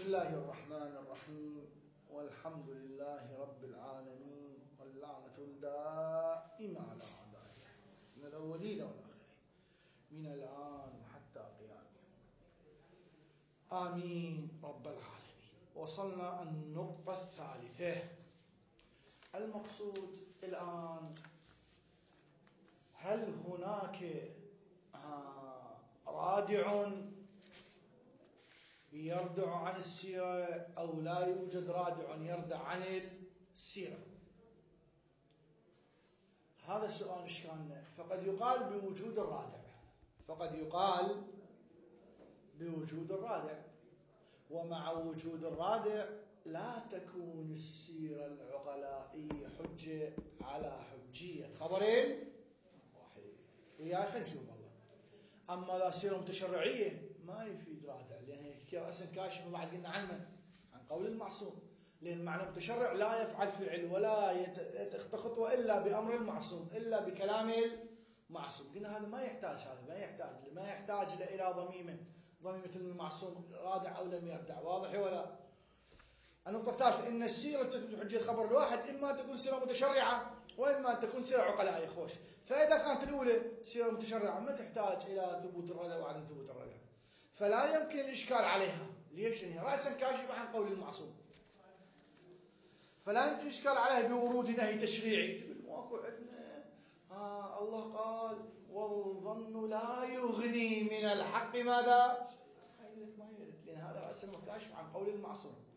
بسم الله الرحمن الرحيم، والحمد لله رب العالمين، واللعنة الدائمة على أعدائه من الأولين والآخرين من الآن وحتى قيام يوم الدين. آمين رب العالمين. وصلنا النقطة الثالثة. المقصود الآن، هل هناك رادع يردع عن السيرة أو لا يوجد رادع يردع عن السيرة؟ هذا سؤال إشكالنا. فقد يقال بوجود الرادع، ومع وجود الرادع لا تكون السيرة العقلائية حجة على حجية خبرين واحد. وياي خلينا نشوف والله. أما لا سيرة متشرعية ما يفيد رادع، لأن هي رأسا كاشف بعد قلنا عن قول المعصوم، لأن معنى المتشرع لا يفعل فعل ولا يتخطى خطوة إلا بأمر المعصوم، إلا بكلام المعصوم. قلنا هذا ما يحتاج إلى ضميمة المعصوم رادع أو لم يردع. واضح ولا؟ النقطة الثالثة، إن السيرة تثبت حجية خبر الواحد إما أن تكون سيرة متشرعة وإما أن تكون سيرة عقلائية. خوش. فإذا كانت الأولى سيرة متشرعة ما تحتاج إلى ثبوت الردع وعدم ثبوت الردع، فلا يمكن الإشكال عليها. ليش؟ لأنها رأسا كاشفة عن قول المعصوم، فلا يمكن الإشكال عليها بورود نهي تشريعي. تقول ماكو عندنا الله قال والظن لا يغني من الحق ماذا؟ ما يرد، لأن هذا رأسا كاشف عن قول المعصوم،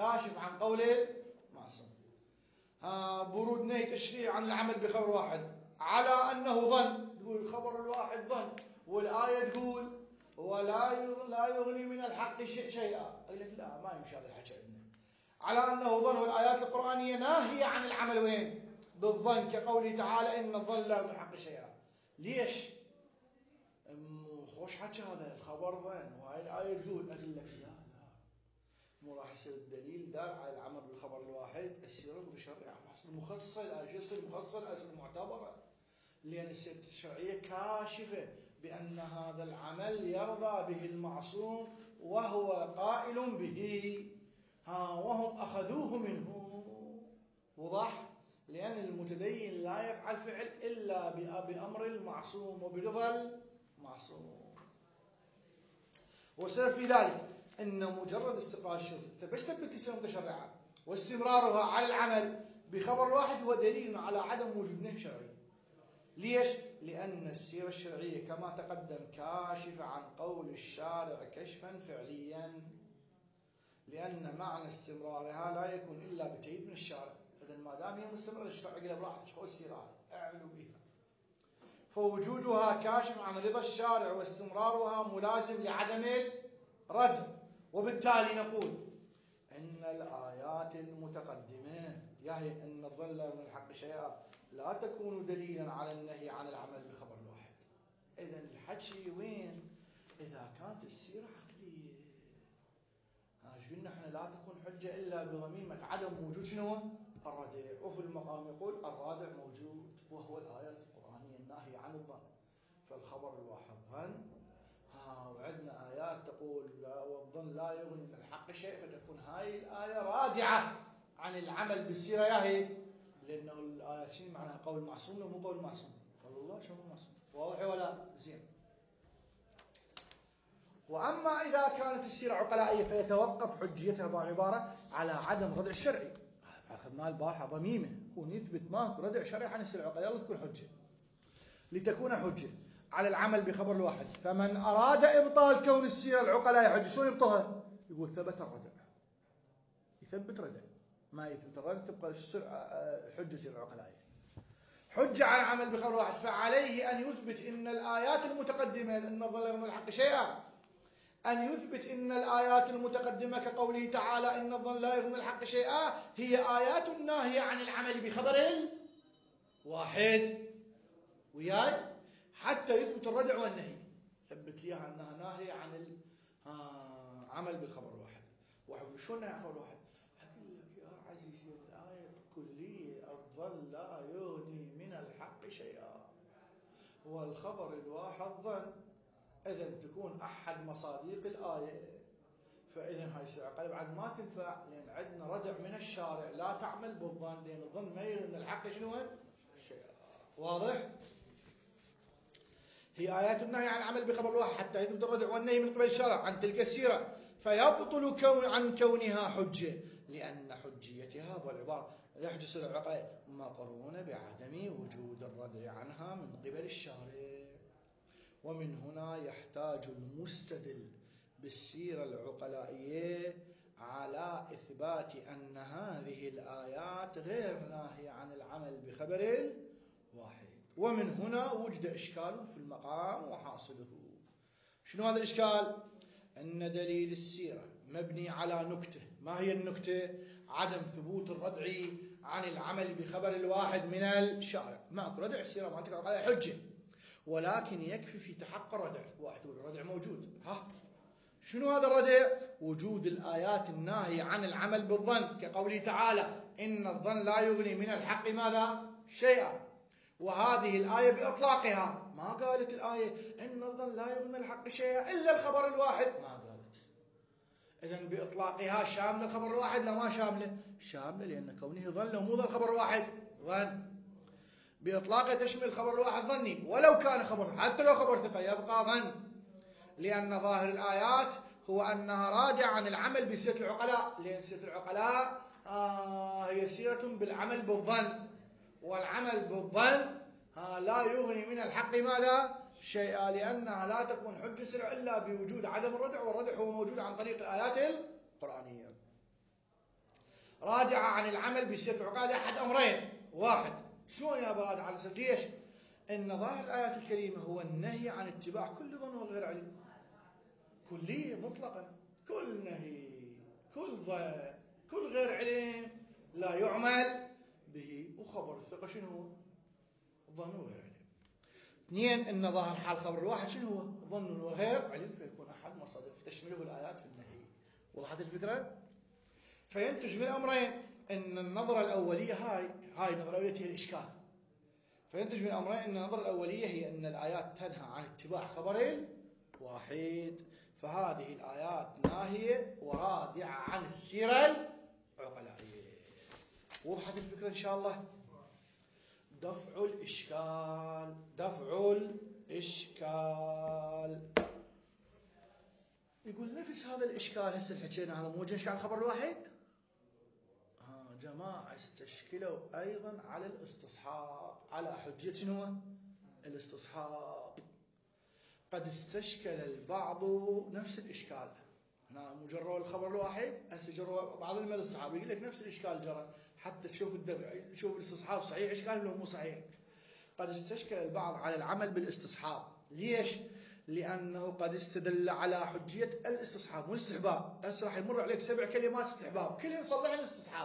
برود نهي تشريع عن العمل بخبر واحد على أنه ظن. تقول خبر الواحد ظن، والآية تقول لا يغني من الحق شيئا. أقول لك لا، ما يمشي هذا الحكي عندنا. على أنه ظن، والآيات القرآنية ناهية عن العمل وين؟ بالظن، كقوله تعالى إن الظن لا يغني من الحق شيئا. ليش؟ خوش حكي هذا الخبر ظن وهاي الآية تقول. أقول لك لا، مو راح يصير الدليل دال على العمل بالخبر الواحد السيرة المتشرعة. المخصصة الآية يصير مخصصة الآية المعتبرة، لأن السيرة الشرعية كاشفة بأن هذا العمل يرضى به المعصوم وهو قائل به، وهم أخذوه منه. وضح؟ لأن المتدين لا يفعل فعل إلا بأمر المعصوم وبرضا المعصوم. وسبب في ذلك أن مجرد استقرار الشرط تثبت السيرة المتشرعة واستمرارها على العمل بخبر واحد هو دليل على عدم وجود نهي شرعي. ليش؟ لأن السيرة الشرعية كما تقدم كاشفة عن قول الشارع كشفا فعليا، لأن معنى استمرارها لا يكون إلا بتأييد من الشارع. إذن ما دام هي مستمرة الشرع قال براحتك خذ السيرة اعملوا بها، فوجودها كاشف عن رضا الشارع واستمرارها ملازم لعدم الرد. وبالتالي نقول إن الآيات المتقدمة يعني أن الظن لا يغني من الحق شيئا لا تكون دليلا على النهي عن العمل بخبر الواحد. إذن الحكي وين؟ إذا كانت السيرة عقلية. قلنا احنا لا تكون حجة إلا بضميمة عدم وجود شنو؟ الردع. وفي المقام يقول الرادع موجود وهو الآيات القرآنية الناهية عن الظن، فالخبر الواحد ظن. وعندنا آيات تقول والظن لا يغني من الحق شيء، فتكون هاي الآية رادعة عن العمل بالسيرة ياهي، لأنه الآيات شنو معناها؟ قول معصوم ومو قول معصوم. قال الله شنو معصوم؟ واضح ولا؟ زين. وأما إذا كانت السيرة عقلائية فيتوقف حجيتها بالعبارة على عدم ردع الشرعي. أخذنا البارحة ضميمة ونثبت ماكو ردع شرعي عن السيرة العقلائية تكون حجة. لتكون حجة على العمل بخبر الواحد، فمن أراد إبطال كون السيرة العقلائية حجة شلون يبطلها؟ يقول ثبت الردع. يثبت ردع، ما يثبت الردع تبقى حجة السيرة العقلائية حجة على العمل بخبر الواحد. فعليه أن يثبت إن الآيات المتقدمة أن الظن لا يغني من الحق شيئا، أن يثبت إن الآيات المتقدمة كقوله تعالى إن الظن لا يغني من الحق شيئا هي آيات ناهية عن العمل بخبر واحد. وياي حتى يثبت الردع والنهي ثبت ليها أنها ناهية عن العمل بالخبر الواحد. شو نهي عن الخبر الواحد؟ أقول لك يا عزيزي الآية كلية الظن لا يغني من الحق شيئا والخبر الواحد ظن. إذن تكون أحد مصادق الآية فإذا هاي السيرة العقلائية بعد ما تنفع، لأن عندنا ردع من الشارع لا تعمل بالظن، لأن الظن ما يرى أن الحق شنو هو؟ شيء. واضح؟ هي آيات النهي عن العمل بخبر الواحد حتى يثبت الردع والنهي من قبل الشرع عن تلك السيرة، فيبطل عن كونها حجة، لأن حجيتها والعبارة يحجز السيرة العقلائية مقرونة بعدم وجود الردع عنها من قبل الشارع. ومن هنا يحتاج المستدل بالسيرة العقلائية على إثبات أن هذه الآيات غير ناهية عن العمل بخبر الواحد. ومن هنا وجد إشكال في المقام وحاصله. شنو هذا الإشكال؟ أن دليل السيرة مبني على نكتة. ما هي النكتة؟ عدم ثبوت الردع عن العمل بخبر الواحد من الشارع. ماكو ردع، السيرة ما تقع على حجة، ولكن يكفي في تحقق الردع. واحد يقول الردع موجود. شنو هذا الردع؟ وجود الآيات الناهية عن العمل بالظن، كقوله تعالى إن الظن لا يغني من الحق ماذا؟ شيئا. وهذه الآية بإطلاقها ما قالت الآية إن الظن لا يغني من الحق شيئا إلا الخبر الواحد، ما قالت. إذن بإطلاقها شاملة الخبر الواحد؟ لا، ما شاملة. شاملة، لأن كونه ظن مو ظن خبر واحد، ظن بإطلاقه تشمل الخبر الواحد ظني، ولو كان خبر، حتى لو خبر ثقة يبقى ظن، لأن ظاهر الآيات هو أنها راجعة عن العمل بسيرة العقلاء، لأن سيرة العقلاء هي سيرة بالعمل بالظن، والعمل بالظن لا يغني من الحق ماذا؟ شيئا، لأنها لا تكون حجة سرع إلا بوجود عدم الردع، والردع هو موجود عن طريق الآيات القرآنية. راجعة عن العمل بسيرة العقلاء لأحد أمرين. واحد، شلون يا براد على سبيل ليش؟ إن ظاهر الآيات الكريمة هو النهي عن اتباع كل ظن وغير علم، كلية مطلقة، كل نهي، كل ظن، كل غير علم لا يعمل به. وخبر الثقة شنو هو؟ ظن وغير علم. اثنين، إن ظاهر حال خبر الواحد شنو هو؟ ظن وغير علم، فيكون أحد مصادر تشمله الآيات في النهي. وضحت الفكرة؟ فينتج من الأمرين إن النظرة الأولية هاي النظرة الأولية هي الإشكال. فينتج من الأمرين إن النظرة الأولية هي أن الآيات تنهى عن اتباع خبر واحد، فهذه الآيات ناهية ورادعة عن السيرة العقلائية. وضحت الفكرة إن شاء الله؟ دفع الإشكال. يقول نفس هذا الإشكال هسه حكينا هذا موجه إشكال خبر الواحد. جماعة استشكلوا أيضا على الاستصحاب، على حجية شنو؟ الاستصحاب. قد استشكل البعض نفس الإشكال. هنا مجرد الخبر الواحد، هسه جروا بعض من الاستصحاب يقول لك نفس الإشكال جرى، حتى تشوف تشوف الاستصحاب صحيح إشكال ولا مو صحيح. قد استشكل البعض على العمل بالاستصحاب. ليش؟ لأنه قد استدل على حجية الاستصحاب والاستحباب. هسه راح يمر عليك 7 كلمات استحباب كلهن صلحن استصحاب.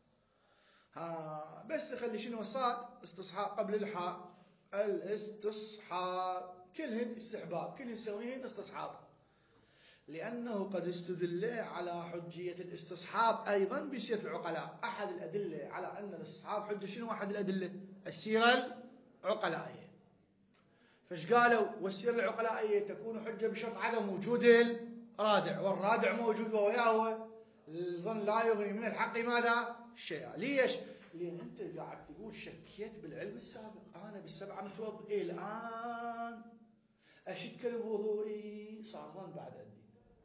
بس تخلي شنو صاد استصحاب قبل الحاء، الاستصحاب كلهن استحباب، كلهن يسويهن استصحاب. لأنه قد استدل على حجية الاستصحاب أيضا بسيرة العقلاء. أحد الأدلة على أن الاستصحاب حجة شنو؟ أحد الأدلة السيرة العقلائية. فايش قالوا؟ والسيرة العقلائية تكون حجة بشرط عدم وجود الرادع، والرادع موجود وياه الظن لا يغني من الحق ماذا؟ شيئا. ليش؟ لأن أنت قاعد تقول شكيت بالعلم السابق، أنا بالسبعة متوضئ، الآن أشكل بوضوئي صار ظن بعد عندي.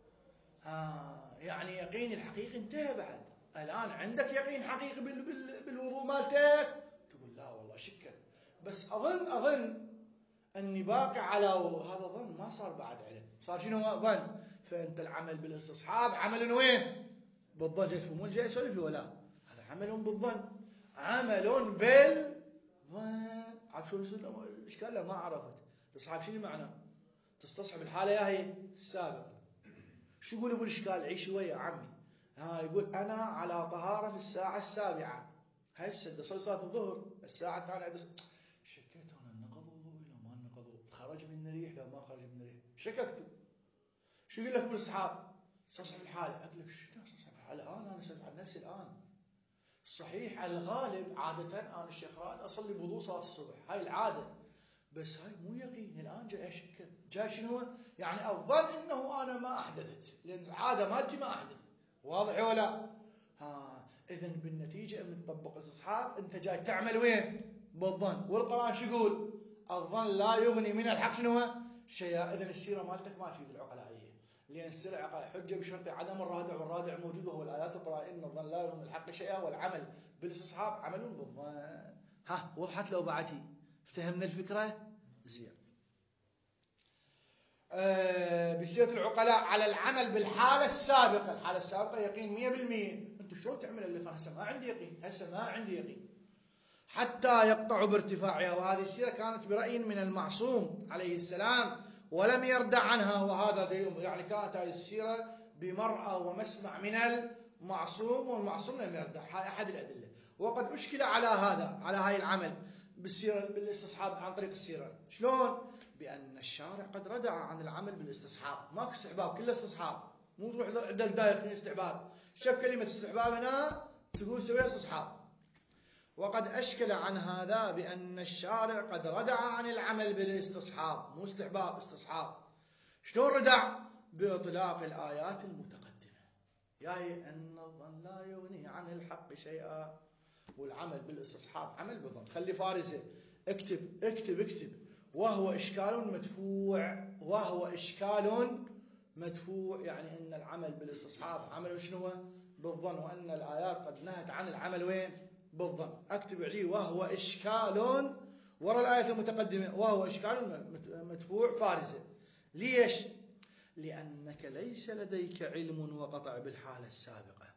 يعني يقيني الحقيقي انتهى بعد. الآن عندك يقين حقيقي بالوضوء مالتك؟ تقول لا والله شكل، بس أظن أني باقي على هذا ظن، ما صار بعد علم، صار شنو ظن. فأنت العمل بالاستصحاب عمل وين؟ بالظن. جاي تفهمون جاي أسولف ولا؟ هذا عمل بالظن، عمل بالظن. عارف شو الإشكال؟ لا ما عرفت. الاستصحاب شنو معناه؟ تستصحب الحالة يا هي السابقة. شو يقول بالإشكال؟ عيش ويا عمي. يقول أنا على طهارة في الساعة 7، هسه صلي صلاة الظهر الساعة الثانية، شكيت أنا نقض وضوء لو ما نقض، خرج من الريح لو ما خرج من الريح، شككت. شو يقول لك بالاستصحاب؟ استصحب الحالة. أقول لك شو استصحب الحالة؟ أنا أسأل عن نفسي الآن. صحيح الغالب عادة أنا الشيخ رائد أصلي بوضوء صلاة الصبح، هاي العادة، بس هاي مو يقين، الآن جاي أشكل، جاي شنو؟ يعني أظن إنه أنا ما أحدثت، لأن العادة مالتي ما أحدث. واضح ولا؟ إذن بالنتيجة من تطبق استصحاب أنت جاي تعمل وين؟ بالظن. والقرآن شو يقول؟ الظن لا يغني من الحق شنو؟ شيئا. إذن السيرة مالتك ما تفيد العقلائية، لأن السيرة عقلائية حجة بشرط عدم الرادع، والرادع موجود وهو الآيات القرآنية إن الظن لا يغني من الحق شيئا، والعمل بالاستصحاب عمل بالظن. وضحت لو بعتي؟ افتهمنا الفكرة؟ زين. بسيرة العقلاء على العمل بالحالة السابقة. الحالة السابقة يقين 100%. أنت شلون تعمل اللي كان هسه ما عندي يقين، هسه ما عندي يقين، حتى يقطع بارتفاعها. وهذه السيرة كانت برأي من المعصوم عليه السلام ولم يردع عنها، وهذا دليل. يعني كانت هذه السيرة بمرأى ومسمع من المعصوم، والمعصوم لم يردع. هاي أحد الأدلة. وقد أشكل على هذا، على هاي العمل بالسيرة بالاستصحاب عن طريق السيرة. شلون؟ بأن الشارع قد ردع عن العمل بالاستصحاب. ماكو استحباب، كله استصحاب. مو تروح عندك دايق استحباب، شوف كلمة استحباب هنا تقول سوي استصحاب. وقد أشكل عن هذا بأن الشارع قد ردع عن العمل بالاستصحاب، مو استحباب، استصحاب. شلون ردع؟ بإطلاق الآيات المتقدمة، يعني أن الظن لا يغني عن الحق شيئا، والعمل بالاستصحاب عمل بالظن. خلي فارسة، اكتب اكتب اكتب. وهو إشكال مدفوع، وهو إشكال مدفوع، يعني أن العمل بالاستصحاب عمل شنو؟ بالظن، وأن الآيات قد نهت عن العمل وين؟ بالظن. أكتب عليه وهو إشكال وراء الآية المتقدمة، وهو إشكال مدفوع فارسة. ليش؟ لأنك ليس لديك علم وقطع بالحالة السابقة،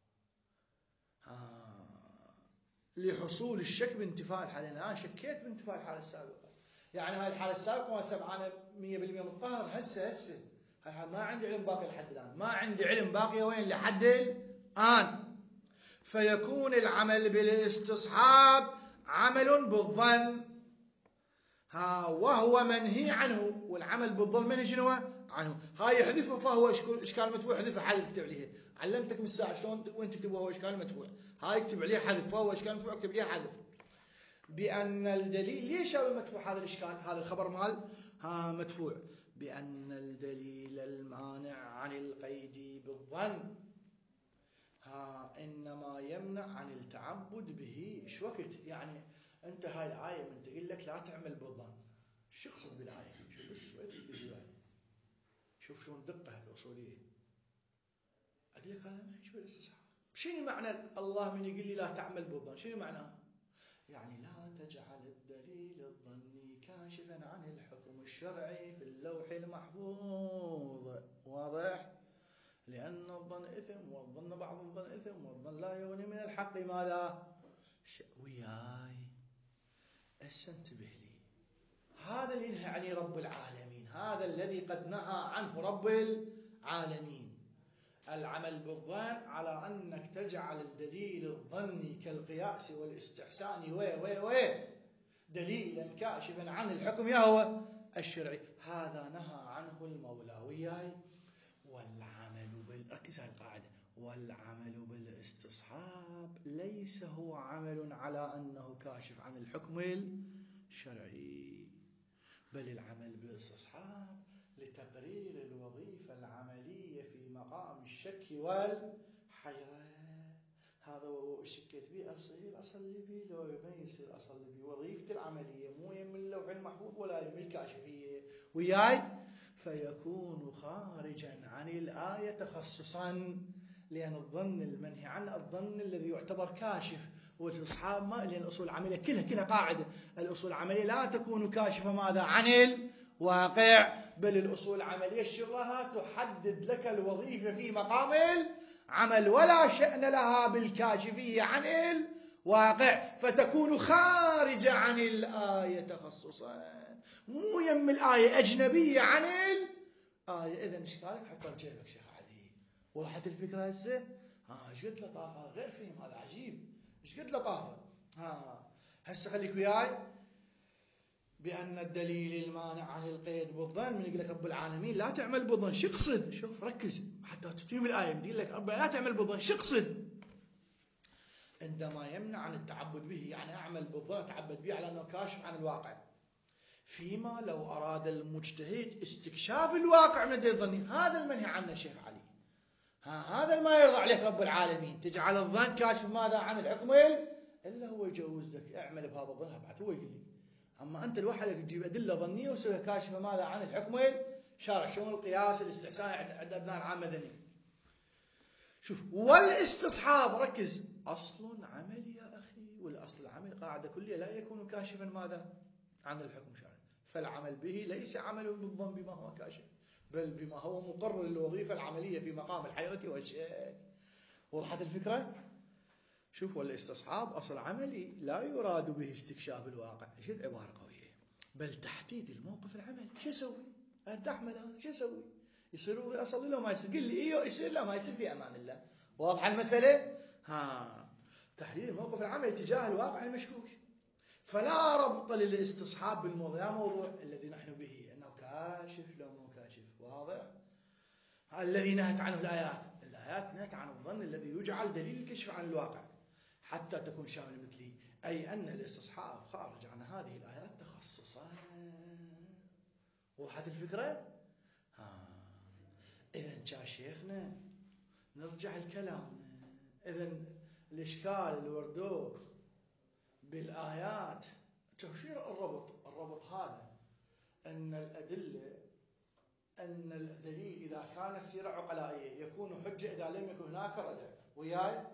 لحصول الشك بانتفاء الحالة. الآن شكيت بانتفاء الحالة السابقة، يعني هاي الحالة السابقة ما سبعانة 100% متطهر. هسه هاي ما عندي علم باقي لحد الآن، ما عندي علم باقي وين لحد الآن. فيكون العمل بالاستصحاب عمل بالظن، وهو منهي عنه. والعمل بالظن منهي شنو عنه. هاي يحذفه، فهو إشكال مدفوع، حذفه حذف اكتب عليه. علمتك من الساعة شلون وين تكتب وهو إشكال مدفوع. هاي اكتب عليه حذف، فهو إشكال مدفوع اكتب عليه حذف. بأن الدليل، ليش هو مدفوع هذا الإشكال؟ هذا الخبر مال مدفوع. بأن الدليل المانع عن القيد بالظن إنما يمنع عن التعبد به. إيش وقت؟ يعني أنت هاي الآية من تقول لك لا تعمل بالظن، شو يقصد بالآية؟ شوف بس شوية الآية، شوف شلون دقة الأصولية. أقول لك هذا ما يشبه الاستصحاب. شنو معنى الله من يقول لي لا تعمل بالظن؟ شنو معناه؟ يعني لا تجعل الدليل الظني كاشفا عن الحكم الشرعي في اللوح المحفوظ. واضح؟ لأن الظن إثم، والظن بعض الظن إثم، والظن لا يغني من الحق ماذا؟ وياي انتبه لي. هذا اللي ينهى عنه رب العالمين، هذا الذي قد نهى عنه رب العالمين. العمل بالظن على أنك تجعل الدليل الظني كالقياس والاستحسان دليلا كاشفا عن الحكم يهوى الشرعي، هذا نهى عنه المولى. وياي ركز على القاعدة. والعمل بالاستصحاب ليس هو عمل على أنه كاشف عن الحكم الشرعي، بل العمل بالاستصحاب لتقرير الوظيفة العملية في مقام الشك والحيرة. هذا وضوء شكيت بي أصلي بي، لو ما يصير أصلي بي. وظيفة العملية مو يم اللوح المحفوظ ولا يم الكاشفية. وياي فيكون خارجا عن الآية تخصصا، لأن الظن المنهي عنه الظن الذي يعتبر كاشف. والاستصحاب ما، لأن الأصول العملية كلها قاعدة، الأصول العملية لا تكون كاشفة ماذا عن الواقع، بل الأصول العملية شغلها تحدد لك الوظيفة في مقام العمل، ولا شأن لها بالكاشفية عن الواقع، فتكون خارجة عن الآية تخصصا، مو يم الآية، أجنبية عن الآية. إذن إشكالك حطه بجيبك شيخ علي. وضحت الفكرة هسه؟ إيش قد لطافة، غير فهم، هذا عجيب، إيش قد لطافة. هسه خليك وياي. بأن الدليل المانع عن القيد بالظن، من يقول لك رب العالمين لا تعمل بالظن، شو يقصد؟ شوف ركز حتى تفهم الآية. يقول لك رب لا تعمل بالظن، شو يقصد؟ عندما يمنع عن التعبد به، يعني أعمل بالظن أتعبد به على أنه كاشف عن الواقع فيما لو أراد المجتهد استكشاف الواقع من الدليل الظني، هذا المنهي عنه شيخ علي، هذا ما يرضى عليك رب العالمين، تجعل الظن كاشف ماذا عن الحكم إلا هو يجوز لك، اعمل بهذا الظن بعد هو يقول لي. أما أنت لوحدك تجيب أدلة ظنية وتسوي كاشفة ماذا عن الحكم شرع، شلون القياس الاستحسان عند أبناء العامة ذني. شوف، والاستصحاب ركز أصل عملي يا أخي، والأصل العمل قاعدة كلية لا يكون كاشفا ماذا عن الحكم شرعي، فالعمل به ليس عمل بالظن بما هو كاشف، بل بما هو مقرر للوظيفة العملية في مقام الحيرة والشك. وضحت الفكرة؟ شوف، والاستصحاب أصل عملي لا يراد به استكشاف الواقع، شد عبارة قوية، بل تحديد الموقف العملي. شو أسوي؟ أحمل أنا شو أسوي؟ يصير أصلي له ما يصير؟ قل لي إيوه يصير، لا ما يصير، في أمان الله. واضحة المسألة؟ تحديد الموقف العملي تجاه الواقع المشكوك. فلا ربط للاستصحاب بالموضوع، موضوع الذي نحن به أنه كاشف لو مو كاشف. واضح؟ الذي نهت عنه الآيات نهت عن الظن الذي يجعل دليل الكشف عن الواقع حتى تكون شامل مثلي، أي أن الاستصحاب خارج عن هذه الآيات تخصصا. وضحت الفكرة؟ إذن يا شيخنا نرجع الكلام. إذن الإشكال الوردو بالآيات تشير الربط هذا، أن الأدلة، أن الدليل إذا كان سيرة عقلائية يكون حجة إذا لم يكن هناك ردع. وياي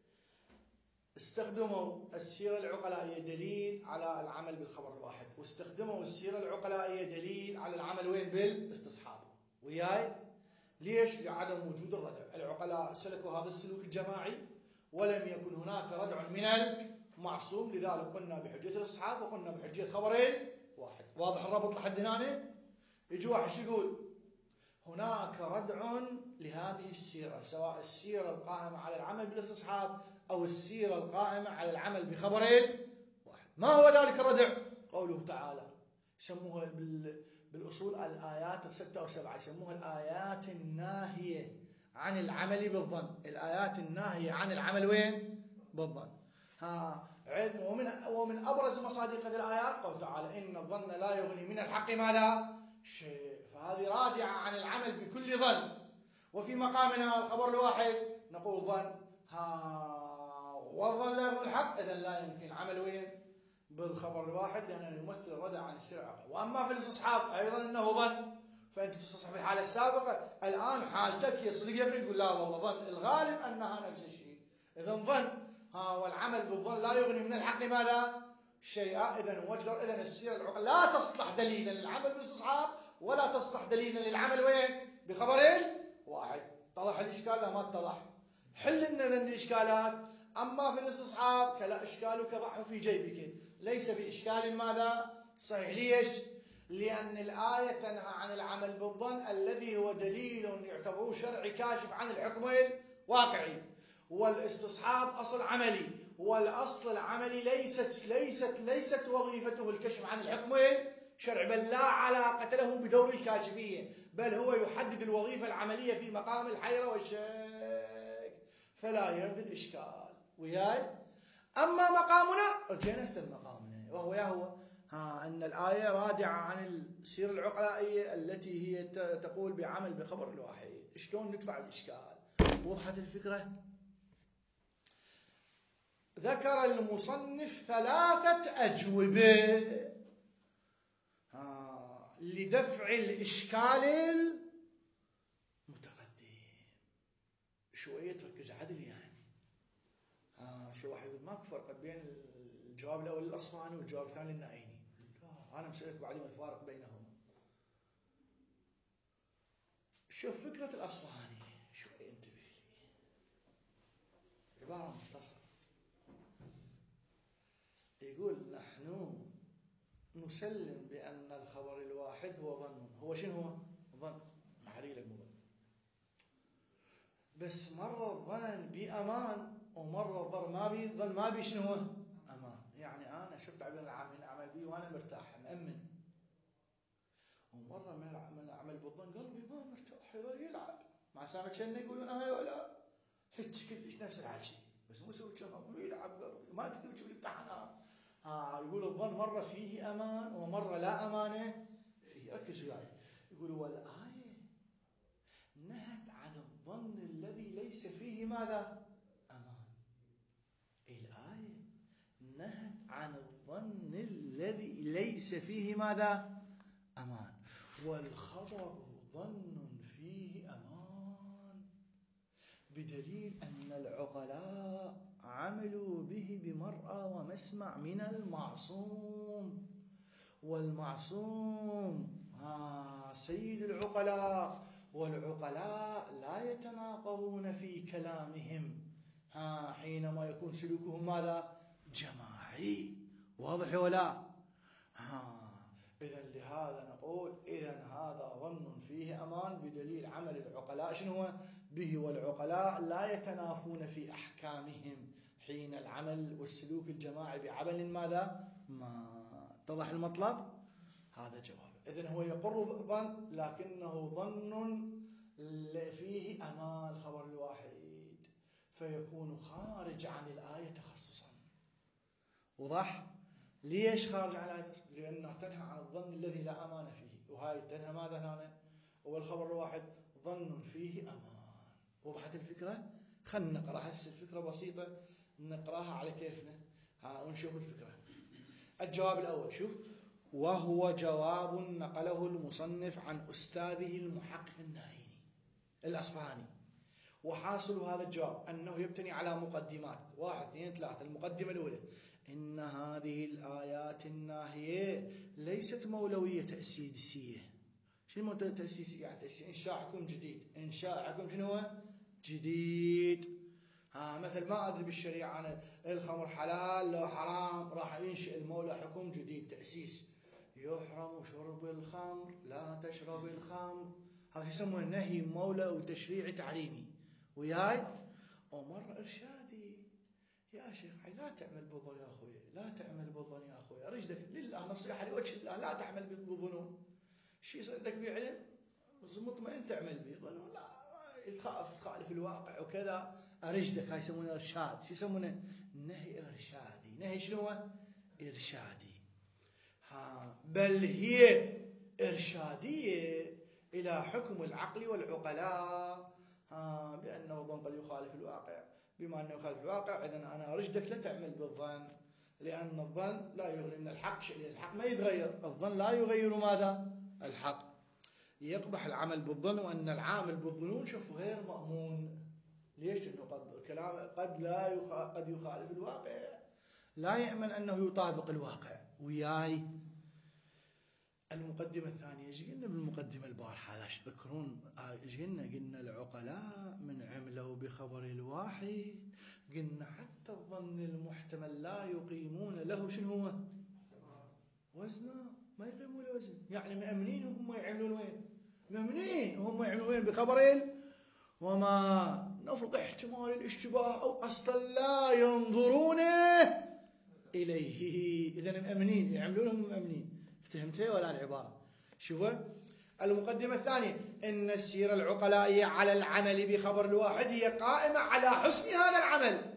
استخدموا السيرة العقلائية دليل على العمل بالخبر الواحد، واستخدموا السيرة العقلائية دليل على العمل وين؟ بالاستصحاب. وياي ليش؟ لعدم وجود الردع. العقلاء سلكوا هذا السلوك الجماعي ولم يكن هناك ردع من المعصوم، لذلك قلنا بحجية الاستصحاب وقلنا بحجية خبرين واحد. واضح الربط لحد هنا؟ يجي واحد شو يقول؟ هناك ردع لهذه السيرة، سواء السيرة القائمة على العمل بالاستصحاب أو السيرة القائمة على العمل بخبرين واحد. ما هو ذلك الردع؟ قوله تعالى، يسموها بالأصول الآيات 6 أو 7، يسموها الآيات الناهية عن العمل بالظن. الآيات الناهية عن العمل وين؟ بالظن. ومن أبرز مصادق هذه الآيات قوله تعالى إن الظن لا يغني من الحق ماذا؟ شيء. فهذه راجعة عن العمل بكل ظن. وفي مقامنا الخبر الواحد نقول ظن، والظن لا يغني الحق، إذن لا يمكن عمل وين؟ بالخبر الواحد، لأنه يمثل الردع عن السرعة. وأما في الاستصحاب أيضا أنه ظن، فأنت تستصحب في الحالة السابقة، الآن حالتك يصدق يقين تقول لا والله ظن، الغالب أنها نفس الشيء. إذن ظن، والعمل بالظن لا يغني من الحق ماذا؟ شيئا. إذن وجدر، إذن السيرة العقل لا تصلح دليلا للعمل بالاستصحاب ولا تصلح دليلا للعمل وين؟ بخبرين واحد. اتضح الإشكال لا ما اتضح؟ حل لنا ذن الإشكالات. أما في الاستصحاب كلا إشكالك ضعه في جيبك، ليس بإشكال ماذا؟ صحيح. ليش؟ لأن الآية تنهى عن العمل بالظن الذي هو دليل يعتبره شرعي كاشف عن الحكم الواقعي، والاستصحاب أصل عملي، والأصل العملي ليست وظيفته الكشف عن الحكم الشرعي، بل لا علاقة له بدور الكاشفية، بل هو يحدد الوظيفة العملية في مقام الحيرة والشك، فلا يرد الإشكال. وياي؟ أما مقامنا رجعنا هسه مقامنا، وهو أن الآية رادعة عن السيرة العقلائية التي هي تقول بعمل بخبر الواحد. شلون ندفع الإشكال؟ وضحت الفكرة؟ ذكر المصنف 3 أجوبة لدفع الإشكال المتقدم. شوية تركز عدل يعني. شو واحد يقول ماكو فرق بين الجواب الأول للأصفهاني والجواب الثاني للنعيني. أنا مسألك بعدين الفارق بينهم. شوف فكرة الأصفهاني شوي انتبه لي، عبارة مختصرة. يقول نحن نسلم بأن الخبر الواحد هو ظن. هو شنو هو؟ ظن. محلي لك مو ظن، بس مرة الظن بأمان ومرة الظن ما بي شنو هو؟ أمان. يعني أنا شفت تعبير العمل بي وأنا مرتاح مأمن، ومرة من أعمل بالظن قلبي ما مرتاح يظل يلعب مع سامع شنو يقولون هاي ولا هيك كلش نفس الحكي، بس مو سوي كذا يلعب قلبي ما تقدر تجيب الامتحانات. يقول الظن مرة فيه أمان ومرة لا أمان يقول والآية نهت عن الظن الذي ليس فيه ماذا؟ أمان. الآية نهت عن الظن الذي ليس فيه ماذا؟ أمان. والخبر ظن فيه أمان، بدليل أن العقلاء عملوا به بمرأى ومسمع من المعصوم، والمعصوم سيد العقلاء، والعقلاء لا يتناقضون في كلامهم حينما يكون سلوكهم ماذا؟ جماعي. واضح ولا؟ إذن لهذا نقول إذن هذا ظن فيه أمان بدليل عمل العقلاء شنو هو به، والعقلاء لا يتنافون في أحكامهم حين العمل والسلوك الجماعي بعمل ماذا؟ ما اتضح المطلب؟ هذا جواب. إذن هو يقر ظن لكنه ظن فيه أمان خبر الواحد، فيكون خارج عن الآية تخصصا. وضح؟ ليش خارج عن الآية؟ لأنه تنهى عن الظن الذي لا أمان فيه، وهاي تنهى ماذا هنا؟ والخبر الواحد ظن فيه أمان. وضحت الفكرة؟ خلنا نقرأ هسه الفكرة بسيطة نقرأها على كيفنا ونشوف الفكرة. الجواب الأول شوف، وهو جواب نقله المصنف عن أستاذه المحقق النائيني الأصفهاني. وحاصل هذا الجواب أنه يبتني على مقدمات 1 2 3. المقدمة الأولى: إن هذه الآيات الناهية ليست مولوية تأسيسية. شنو تأسيسية؟ يعني تأسيس إنشاء حكم جديد. إنشاء حكم شنو هو؟ جديد. مثل ما أدري بالشريعة عن الخمر حلال لو حرام، راح ينشئ المولى حكم جديد تأسيس: يحرم شرب الخمر، لا تشرب الخمر. هذا يسمونه نهي مولى وتشريعي تعليمي. وياي ومرة إرشادي: يا شيخ لا تعمل بالظن يا أخوي، لا تعمل بالظن يا أخوي، أرشدك لله نصيحة لوجه الله، لا تعمل بالظنون. شيء صدق بعلم مطمئن تعمل بالظنون، لا تخالف الواقع وكذا، أرشدك. هاي يسمونه إرشاد. شو يسمونه؟ نهي إرشادي. نهي شنو هو؟ إرشادي. بل هي إرشادية إلى حكم العقل والعقلاء بأنه الظن قد يخالف الواقع. بما أنه يخالف الواقع إذن أنا أرشدك لا تعمل بالظن، لأن الظن لا يغني من الحق شيء، لأن الحق ما يتغير. الظن لا يغير ماذا؟ الحق. يقبح العمل بالظن، وأن العامل بالظنون شوف غير مأمون. ليش؟ لأنه قد يخالف الواقع، لا يأمن أنه يطابق الواقع. وياي المقدمة الثانية ايش قلنا بالمقدمة البارحة؟ ايش تذكرون؟ قلنا العقلاء من عملوا بخبر الواحد، قلنا حتى الظن المحتمل لا يقيمون له شنو هو؟ وزنه. ما يقيمون له وزن. يعني مأمنين وهم يعملون وين؟ مأمنين وهم يعملون وين؟ بخبرين. وما نفرض احتمال الاشتباه أو أصلا لا ينظرون إليه. إذن مأمنين يعملونهم مأمنين. افتهمتها ولا العبارة؟ شوفوا المقدمة الثانية: إن السيرة العقلائية على العمل بخبر الواحد هي قائمة على حسن هذا العمل.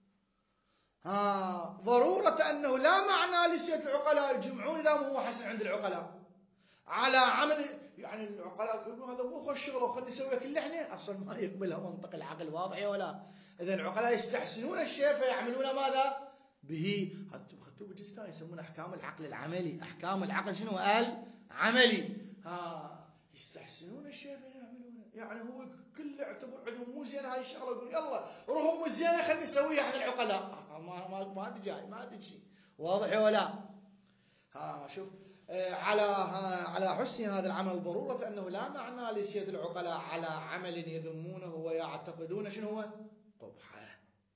ضرورة أنه لا معنى لسيرة العقلاء يجمعون إذا ما هو حسن عند العقلاء على عمل. يعني العقلاء يقولون هذا مو خوش شغله وخلنا نسويه كل احنا، أصلا ما يقبلها منطق العقل. واضح ولا؟ إذا العقلاء يستحسنون الشيء فيعملون ماذا به؟ خدتوا بالجزء الثاني يسمونه أحكام العقل العملي. أحكام العقل شنو؟ العملي. يستحسنون الشيء فيعملونه. يعني هو كل اعتبر عندهم مو زينه هاي الشغله، يقول يلا روحوا مو زينه خلينا نسويها احنا العقلاء. ما تجي ما تجي. واضح ولا؟ شوف على حسن هذا العمل ضرورة أنه لا معنى لسيادة العقلاء على عمل يذمونه ويعتقدون شنو هو؟ قبحه.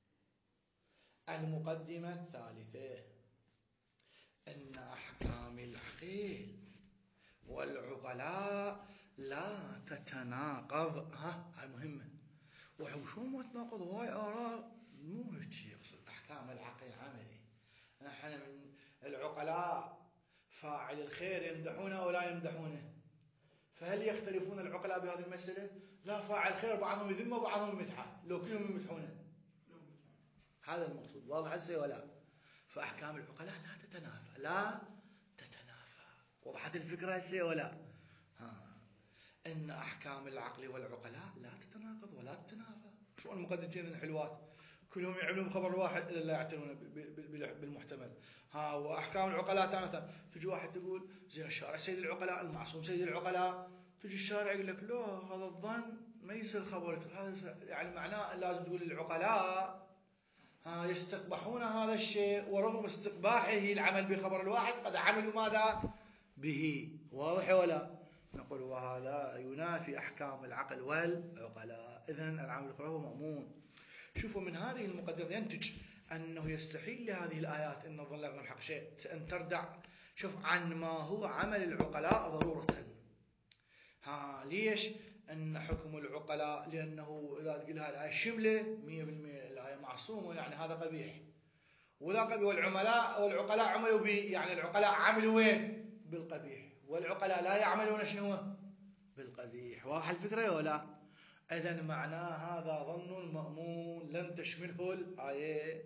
المقدمة الثالثة: أن أحكام العقل والعقلاء لا تتناقض. هاي مهمة. وشو ما تناقض؟ هاي آراء مو هيك يقصد. أحكام العقل العملي، نحن من العقلاء فاعل الخير يمدحونه أو لا يمدحونه. فهل يختلفون العقلاء بهذه المسألة؟ لا، فاعل خير بعضهم يذمه وبعضهم يمدحه، لو كلهم يمدحونه. هذا المقصود. واضح هسه ولا؟ فأحكام العقلاء لا تتنافى. لا تتنافى. وضحت الفكرة هسه ولا؟ أن أحكام العقل والعقلاء لا تتناقض ولا تتنافى. شو المقدمتين حلوات كلهم يعملون خبر واحد إلا لا يعترون بالمحتمل. وأحكام العقلاء تانة. تجي واحد تقول زين الشارع سيد العقلاء المعصوم سيد العقلاء، تجي الشارع يقول لك لا هذا الظن ما يصير خبر، هذا يعني معناه لازم تقول العقلاء يستقبحون هذا الشيء، ورغم استقباحه العمل بخبر الواحد قد عملوا ماذا به. واضح ولا؟ نقول وهذا ينافي أحكام العقل والعقلاء، إذن العمل بخبر هو مأمون. شوفوا من هذه المقدمة ينتج أنه يستحيل لهذه الآيات إن الظن لا يغني الحق شيء أن تردع شوف عن ما هو عمل العقلاء ضرورة. ليش؟ أن حكم العقلاء لأنه إذا تقولها الآية شملة 100% الآية معصومة يعني هذا قبيح، ولا قبيح. والعقلاء عملوا به، يعني العقلاء عملوا وين؟ بالقبيح، والعقلاء لا يعملون شنو؟ بالقبيح. واضح الفكرة ولا؟ إذن معناه هذا ظن مأمون لم تشمله الآية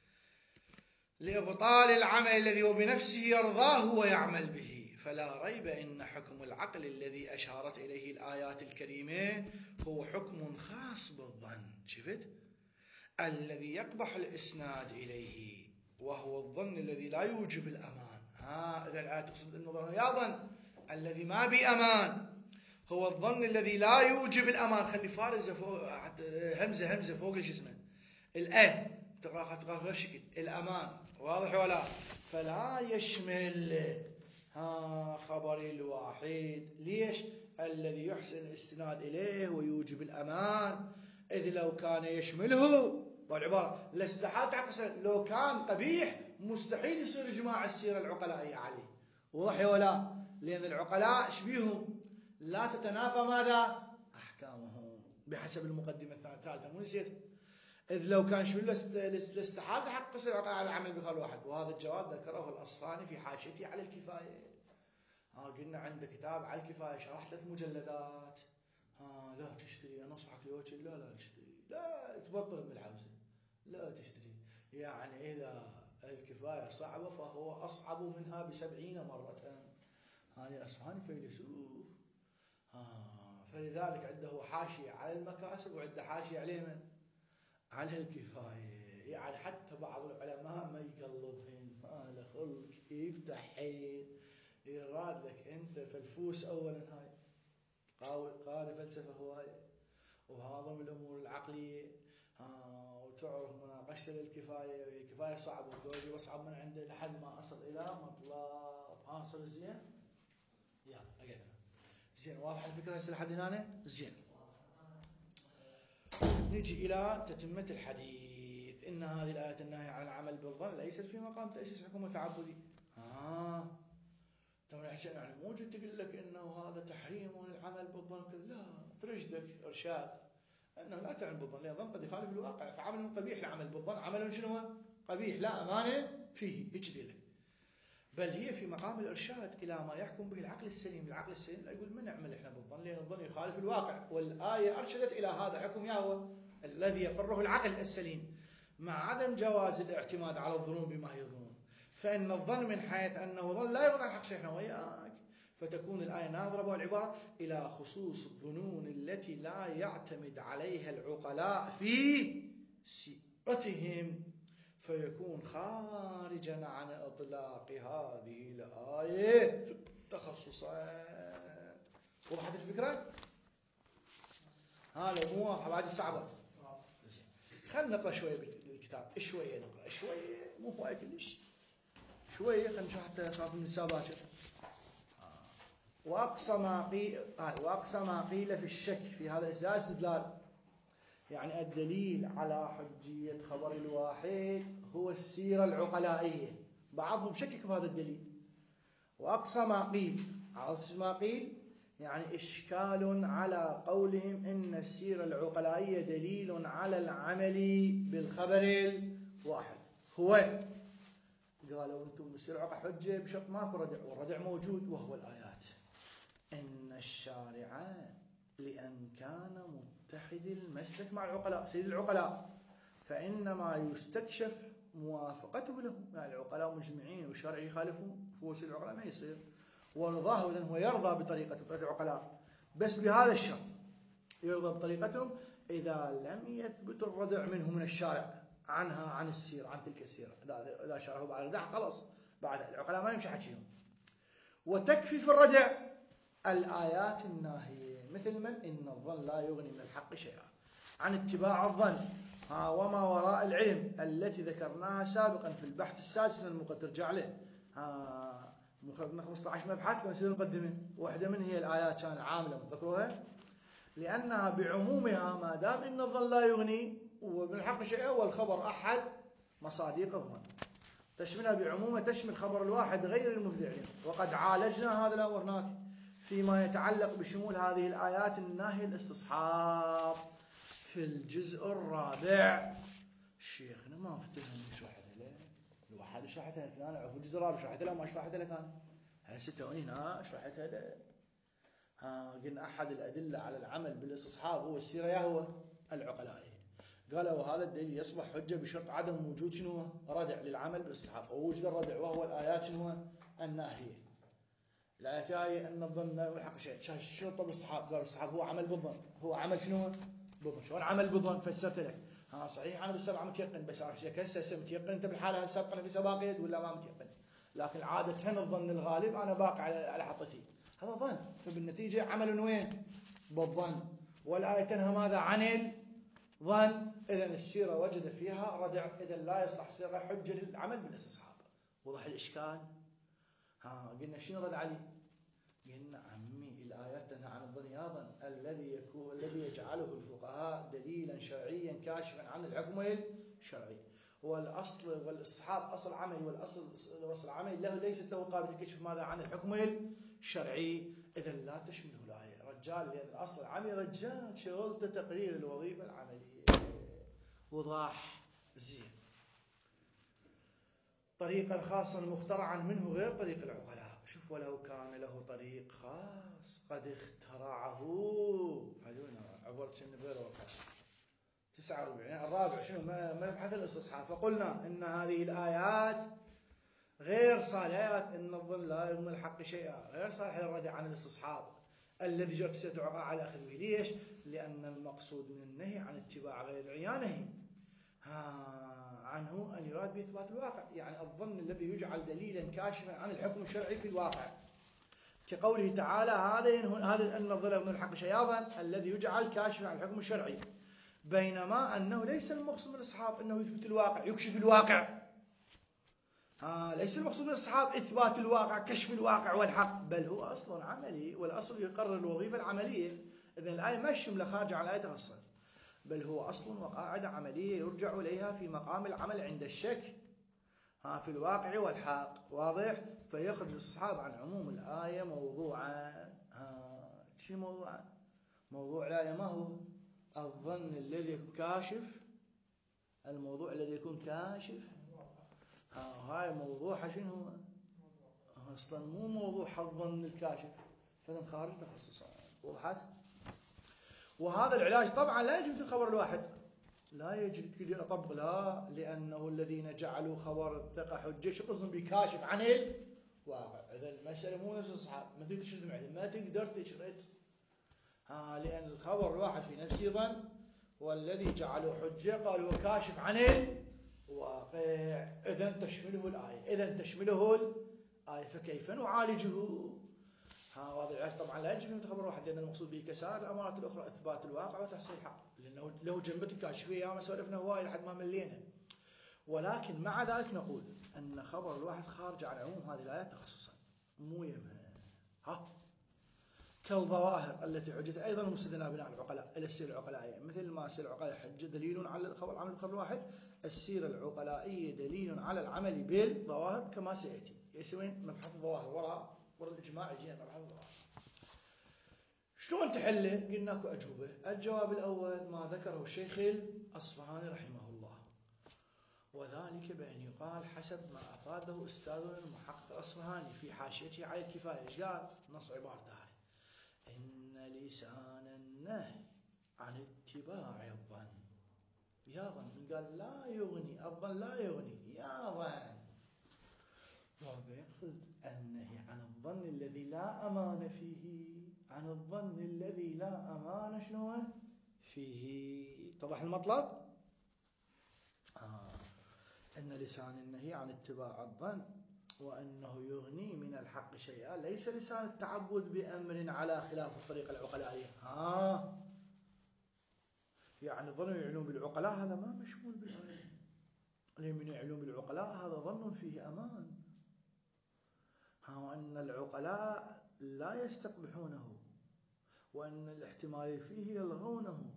لإبطال العمل الذي هو بنفسه يرضاه ويعمل به. فلا ريب إن حكم العقل الذي أشارت إليه الآيات الكريمة هو حكم خاص بالظن. شفت؟ الذي يقبح الإسناد إليه، وهو الظن الذي لا يوجب الأمان. إذا الآية تقصد أنه ظن يا ظن الذي ما بأمان هو الظن الذي لا يوجب الأمان. خلي فارزة فوق، همزة فوق ايش اسمه الآن تقرأ غير شكل الأمان. واضح ولا؟ فلا يشمل خبر الواحد. ليش؟ الذي يحسن الاستناد إليه ويوجب الأمان، إذ لو كان يشمله بالعبارة لاستحال تحقق. لو كان قبيح مستحيل يصير إجماع السيرة العقلائية عليه. واضح ولا؟ لأن العقلاء شبيهم لا تتنافى ماذا؟ أحكامهم بحسب المقدمة الثالثة. مو نسيت؟ إذ لو كان شمل لاستحال تحقق العقلاء على العمل بخبر واحد. وهذا الجواب ذكره الأصفهاني في حاشيته على الكفاية. قلنا عنده كتاب على الكفاية شرح 3 مجلدات. لا تشتري، أنصحك لوجه الله لا تشتري، لا تبطل من الحوزة، لا تشتري. يعني إذا الكفاية صعبة فهو أصعب منها ب70 مرة. هذا الأصفهاني فيلسوف. فلذلك عنده حاشية على المكاسب وعنده حاشية عليه من؟ على الكفاية. يعني حتى بعض العلماء ما يقلبهن، ما له خلق يفتحين يراد لك أنت فلفوس أولا هاي قاري فلسفة هواية وهذا من الأمور العقلية. وتعرف مناقشة للكفاية، وهي كفاية صعبة ودوجي أصعب من عنده لحد ما أصل إلى مطلب. صار زين؟ يلا أقعدنا زين. واضح الفكرة هسه لحد هنا؟ زين. نجي إلى تتمة الحديث. إن هذه الآية النهي عن العمل بالظن ليست في مقام تأسيس حكم تعبدي. طبعا يعني مو جد تقول لك إنه هذا تحريم العمل بالظن، لا ترشدك إرشاد أنه لا تعمل بالظن، لأن الظن قد يخالف الواقع. فعمل قبيح العمل بالظن عمل شنو؟ قبيح لا أمانة فيه. يجدي بل هي في مقام الإرشاد إلى ما يحكم به العقل السليم. العقل السليم لا يقول ما نعمل إحنا بالظن لأن الظن يخالف الواقع، والآية أرشدت إلى هذا حكم يهوى الذي يقره العقل السليم، مع عدم جواز الاعتماد على الظنون بما هي ظنون. فإن الظن من حيث أنه ظن لا يغني عن حق شيء وياك، فتكون الآية ناظرة والعبارة إلى خصوص الظنون التي لا يعتمد عليها العقلاء في سيرتهم، فيكون خارجا عن إطلاق هذه الآية تخصصات. وضحت الفكرة؟ لو مو واضحة بعد صعبة. خلنا نقرأ شوية بالكتاب، شوية نقرأ شوية، مو هواي كلش، شوية خلنا نشوف حتى نخاف من النساء باكر. وأقصى ما قيل في الشك في هذا الاستدلال، يعني الدليل على حجية خبر الواحد هو السيرة العقلائية. بعضهم شكك في هذا الدليل. وأقصى ما قيل، عرفت ما قيل؟ يعني إشكال على قولهم إن السيرة العقلائية دليل على العمل بالخبر الواحد. هو قالوا أنتم السيرة العقلائية حجة بشرط ماكو ردع، والردع موجود وهو الآيات. إن الشارع لأن كان متحد المسلك مع العقلاء سيد العقلاء، فإنما يستكشف موافقته له. يعني العقلاء مجمعين والشرع يخالفون، هو سيد العقلاء ما يصير. ورضاه إذن هو يرضى بطريقة العقلاء، بس بهذا الشرط يرضى بطريقتهم إذا لم يثبت الردع منه من الشارع عنها، عن السيرة، عن تلك السيرة. إذا شرعه بعد الردع خلاص، بعد العقلاء ما يمشي حكيهم. وتكفي في الردع الآيات الناهية، مثل من إن الظن لا يغني من الحق شيئا، عن اتباع الظن وما وراء العلم التي ذكرناها سابقا في البحث السادس من المقدر جعله. مخذنا 15 مبحث كما المقدمة، واحدة من هي الآيات كانت عاملة مذكروها، لأنها بعمومها ما دام إن الظن لا يغني ومن الحق شيئا والخبر أحد مصادقه هنا، تشملها بعمومه، تشمل خبر الواحد غير المفضي عليه. وقد عالجنا هذا الأمر هناك فيما يتعلق بشمول هذه الآيات الناهية الاستصحاب في الجزء الرابع. شيخنا ما فتهم شرحتها له، الواحد شرحتها لك أنا في الجزء الرابع، شرحتها له ما شرحتها لك أنا، هسه هنا شرحتها له. قلنا أحد الأدلة على العمل بالاستصحاب هو السيرة يا هو العقلائية. قالوا وهذا الدليل يصبح حجة بشرط عدم وجود شنو؟ ردع للعمل بالاستصحاب، ووجد الردع وهو الآيات شنو؟ الناهية. الآيات هي أن الظن لا يلحق شيء. شرط بالاستصحاب، قالوا الاستصحاب هو عمل بالظن، هو عمل شنو؟ بالظن. شلون عمل بالظن؟ فسرت لك. صحيح أنا بالسبعة متيقن، بس هسه متيقن أنت بالحالة السابقة في سباقيد ولا ما متيقن؟ لكن عادة الظن الغالب أنا باقي على حطتي، هذا ظن، فبالنتيجة عمل وين؟ بالظن. والآية تنهى ماذا؟ عن الظن. إذن السيرة وجد فيها ردع، إذن لا يصلح صيغة حجة للعمل بالاستصحاب. وضح الإشكال؟ قلنا شنو رد علي؟ قلنا عمي الآيات تنهى عن الظن يا ظن الذي يجعله الفقهاء دليلا شرعيا كاشفا عن الحكم الشرعي. والأصل والاستصحاب أصل عملي، والأصل عملي له ليست له قابلية الكشف ماذا؟ عن الحكم الشرعي. إذا لا تشمله الآية. رجال لأن الأصل العملي رجال شغلته تقرير الوظيفة العملية. وضاح زين. طريقا خاصا مخترعا منه غير طريق العقلاء. شوف ولو كان له طريق خاص قد اخترعه. هذونا عبرت شنو غير واقع. 49 الرابع شنو؟ مبحث الاستصحاب. فقلنا إن هذه الآيات غير صالحة، إن الظن لا يغني الحق شيئا، غير صالح للردع عن الاستصحاب الذي جرت سيرة العقلاء على أخذ به. ليش؟ لأن المقصود من النهي عن اتباع غير عيانه عنه أن يراد بإثبات الواقع، يعني الظن الذي يجعل دليلا كاشفا عن الحكم الشرعي في الواقع، كقوله تعالى هذا أن الظن لا يغني الحق شيئا الذي يجعل كاشفا عن الحكم الشرعي، بينما أنه ليس المقصود من الأصحاب أنه يثبت الواقع يكشف الواقع. ليس المقصود من الأصحاب إثبات الواقع كشف الواقع والحق، بل هو أصل عملي، والأصل يقرر الوظيفة العملية. إذن الآية ما الشملة خارجة عن الآية تخصصا، بل هو أصل وقاعدة عملية يرجع إليها في مقام العمل عند الشك في الواقع والحق. واضح؟ فيخرج الصحابة عن عموم الآية موضوعا. شو موضوعا؟ موضوع الآية ما هو؟ الظن الذي يكون كاشف، الموضوع الذي يكون كاشف. هاي موضوع شنو هو؟ أصلا مو موضوع الظن الكاشف، فإذا خارج تخصصا. وضحت؟ وهذا العلاج طبعا لا يجب مثل خبر الواحد، لا يجب كل يطبق، لا، لأنه الذين جعلوا خبر الثقة حجة شو قصدهم بكاشف عن الواقع. إذا المسألة مو نفس الصحاب، ما تقدر تشرد معه، ما تقدر تشرد. لأن الخبر الواحد في نفسه ظن، والذي جعلوا حجة قال هو كاشف عن الواقع. إذا تشمله الآية، الآية، فكيف نعالجه؟ هذا العلاج طبعا لا يجب من خبر واحد، لأن المقصود به كسائر الأمارات الأخرى إثبات الواقع وتحصيل الحق، لأنه له جنبة الكاشفية. ما سولفنا هواي لحد ما ملينا. ولكن مع ذلك نقول أن خبر الواحد خارج عن عموم هذه الآيات تخصصا، مو يمها. كالظواهر التي حجت أيضا مستدنا بناء العقلاء إلى السيرة العقلائية، مثل ما السيرة العقلائية حجة دليل على العمل بالخبر الواحد، السيرة العقلائية دليل على العمل بالظواهر كما سيأتي. يسوين مبحث الظواهر وراء الإجماع يجينا مبحث الظواهر. شلون تحله؟ قلنا لكم أجوبة. الجواب الأول ما ذكره الشيخ الأصفهاني رحمه الله، وذلك بأن يقال حسب ما أفاده أستاذنا المحقق الأصفهاني في حاشيته على الكفاية. إيش قال؟ نص عبارته هاي: إن لسان النهي عن اتباع الظن يا ظن، قال لا يغني الظن، لا يغني يا ظن، ويقصد النهي عن الظن الذي لا أمان فيه عن الظن الذي لا أمان شنو فيه. اتضح المطلب؟ أن لسان النهي عن اتباع الظن وأنه يغني من الحق شيئا ليس لسان التعبد بأمر على خلاف الطريقة العقلائية. يعني ظن يعلم بالعقلاء هذا ما مشمول بالآية، لمن يعلم بالعقلاء هذا ظن فيه أمان، وأن العقلاء لا يستقبحونه وأن الاحتمال فيه يلغونه،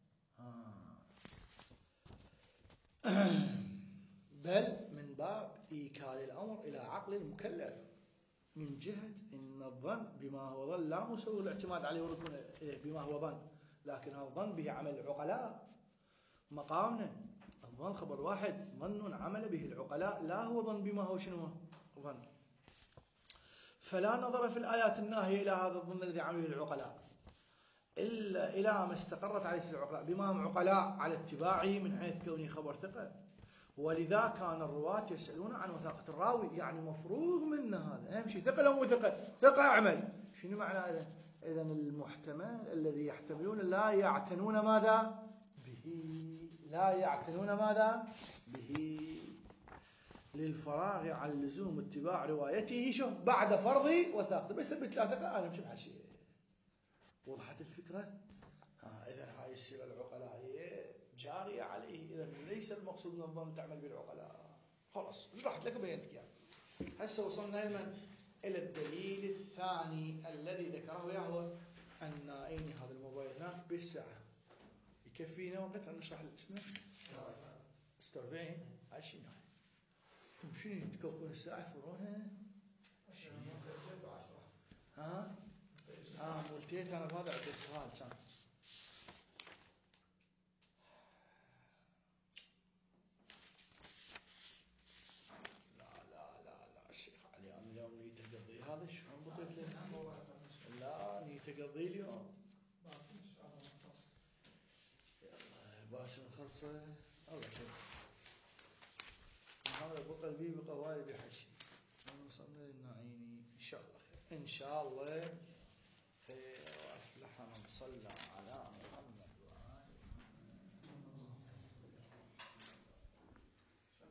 بل من باب إيكال الأمر إلى عقل المكلف من جهة أن الظن بما هو ظن لا مسوي الاعتماد عليه وركون إليه بما هو ظن، لكن الظن به عمل العقلاء. مقامنا الظن خبر واحد، ظن عمل به العقلاء لا هو ظن بما هو شنو ظن. فلا نظر في الآيات الناهية إلى هذا الظن الذي عمل به العقلاء إلا إلى ما استقرت عليه العقلاء بما هم عقلاء على اتباعه من حيث كونه خبر ثقة، ولذا كان الرواة يسألون عن وثاقة الراوي، يعني مفروغ منه هذا، أهم شيء ثقة لو مو ثقة، ثقة أعمل. شنو معنى هذا؟ إذن المحتمل الذي يحتملون لا يعتنون ماذا به، لا يعتنون ماذا به، للفراغ عن لزوم اتباع روايته شوف بعد فرض وثاقته. بس ثبت لا ثقة أنا مش بحشي. وضحت الفكرة؟ إذن هاي السيرة العقلائية جارية عليه. إذن ليس المقصود من الظن تعمل بالعقلاء. خلاص شرحت لك وبينتك يعني. هسه وصلنا إلى الدليل الثاني الذي ذكره يهو النائين. هذا الموبايل هناك بالساعة يكفينا وقت أن نشرح اسمه 46 20. شنو تكون الساعة فرونها مولتين أنا ما دعت السؤال كان لا الشيخ علي أنا اليوم نيته قضي هذا شلون بطيت لي لا نيته قضي اليوم باش نخلصه الله خير. هذا بقى لي بقى وايد بحكي. وصلنا للنعيني إن شاء الله خير إن شاء الله خير. وأفلح من صلى على محمد.